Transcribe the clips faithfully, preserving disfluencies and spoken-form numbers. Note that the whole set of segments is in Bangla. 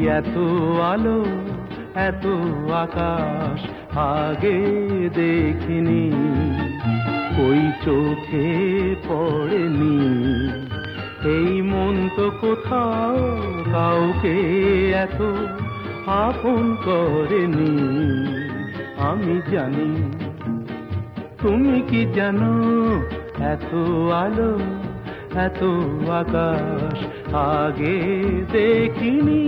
এত আলো এত আকাশ আগে দেখিনি, ওই চোখে পড়েনি। এই মন তো কোথাও কাউকে এত আপন করেনি। আমি জানি, তুমি কি জানো, এত আলো এত আকাশ আগে দেখিনি।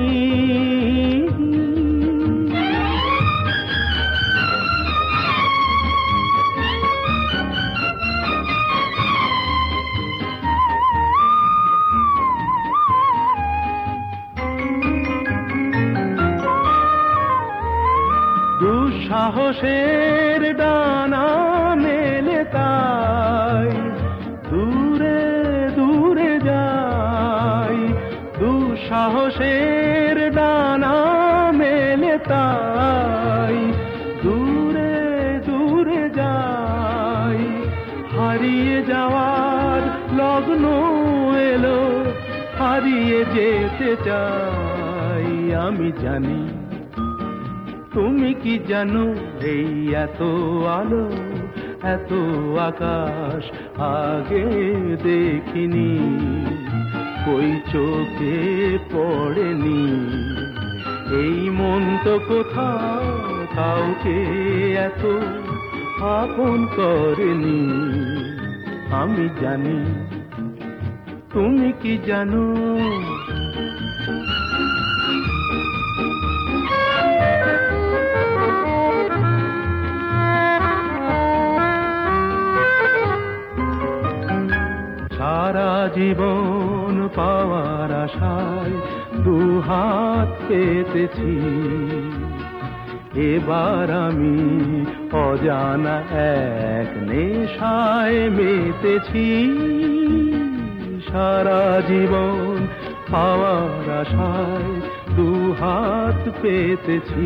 দুঃসাহসের ডানা মেলে তাই দূরে দূরে যাই, দুঃসাহসের ডানা মেলে তাই দূরে দূরে যাই। হারিয়ে যাওয়ার লগ্ন এলো, হারিয়ে যেতে চাই। আমি জানি, তুমি কি জানো, এই এত আলো এত আকাশ আগে দেখিনি, ওই চোখে পড়েনি। এই মন তো কোথাও কাউকে এত আপন করেনি। আমি জানি, তুমি কি জানো। সারা জীবন পাওয়ার আশায় দুহাত পেতেছি, এবার আমি অজানা এক নেশায় মেতেছি। সারা জীবন পাওয়ার আশায় দুহাত পেতেছি,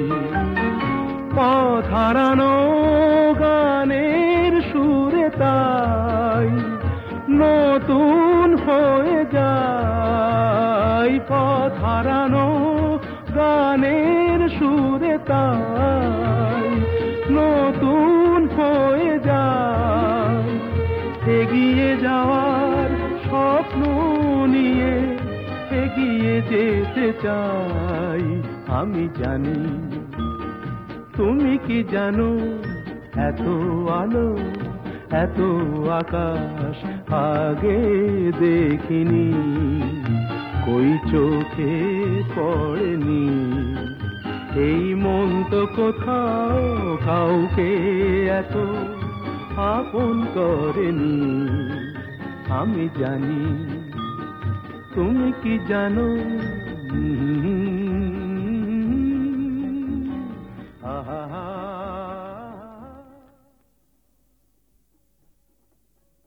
পথ হারানো গানের সুরে তাই নতুন হয়ে যায়। পথ হারানো গানের সুরে তাই নতুন হয়ে যায়। এগিয়ে যাওয়ার স্বপ্ন নিয়ে এগিয়ে যেতে চাই। আমি জানি, তুমি কি জানো, এত আলো এত আকাশ আগে দেখিনি, কই চোখে পড়েনি। এই মন তো কোথাও কাউকে এত আপন করেনি। আমি জানি, তুমি কি জানো। আহা